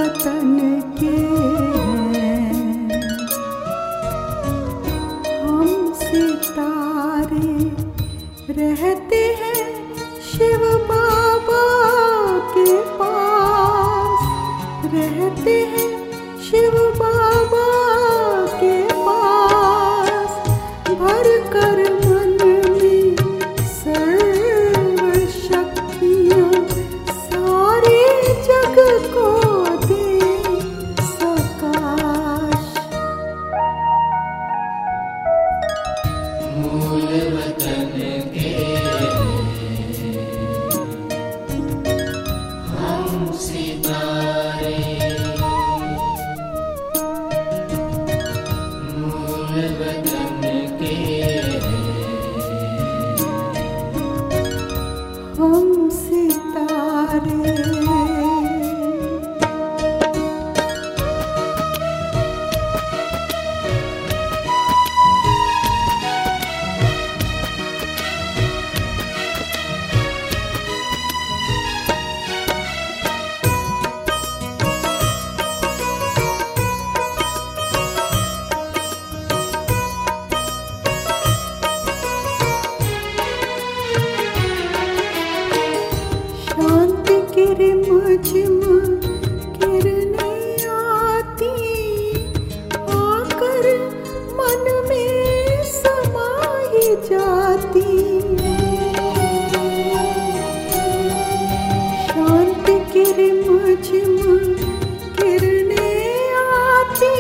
वतन के हैं हम सितारे, रहते हैं शिव बाबा के पास, रहते हैं शिव बाबा के पास। भर कर मन में सर्व शक्तियाँ, सारे जग को दे सकाश। मूल वतन के हम सितारे, मूल वतन के हम सितारे। रिमझिम किरणें आती, आकर मन में समाई जाती। शांति की रिमझिम किरणें आती,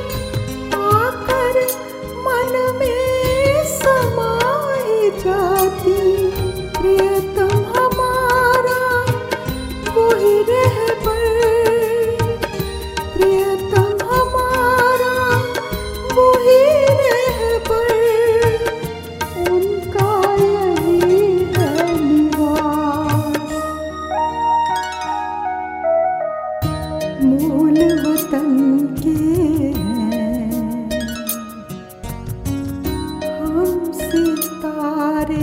आकर मन में समाई जाती। प्रियतम हमारा वही रहबर, प्रियतम हमारा वही रहबर, उनका यही है निवास। मूल वतन के हैं हम सितारे।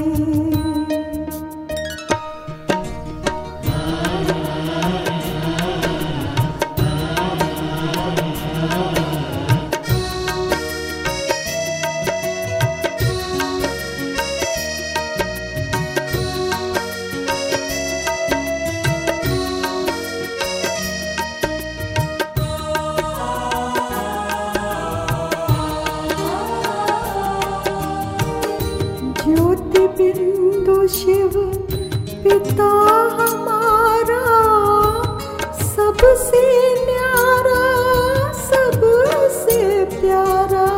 ज्योति बिंदु शिव पिता हमारा, सबसे न्यारा सबसे प्यारा।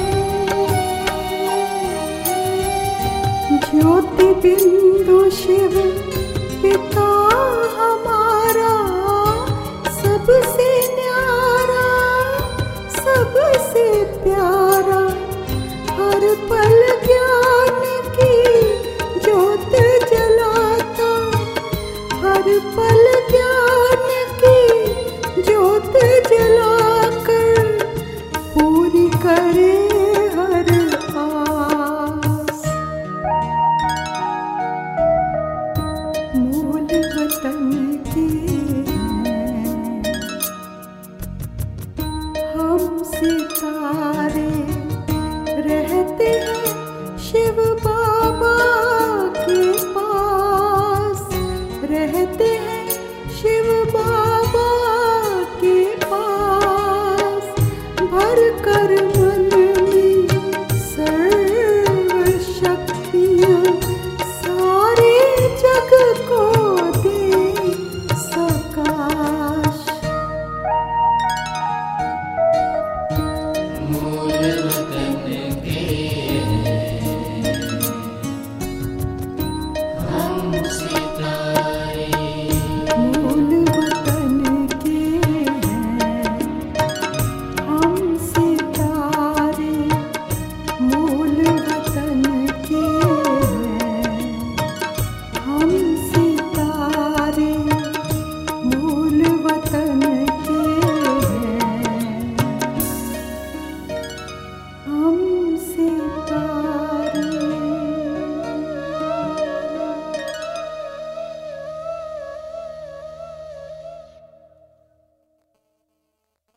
ज्योति बिंदु शिव पिता हमारा, सबसे न्यारा सबसे प्यारा। हर पल ज्ञान की ज्योत जलाता, हर पल ज्ञान की ज्योत जलाकर पूरी करे हर आस। मूल वतन के हैं हम सितारे, रहते हैं शिव बाबा के पास, रहते हैं शिव बाबा के पास। भर कर मन में सर्व शक्तियाँ, सारे जग को दे सकाश। मूल वतन के हम सितारे, मूल वतन के हैं हम सितारे, मूल वतन के हैं हम सितारे, मूल वतन के हैं हम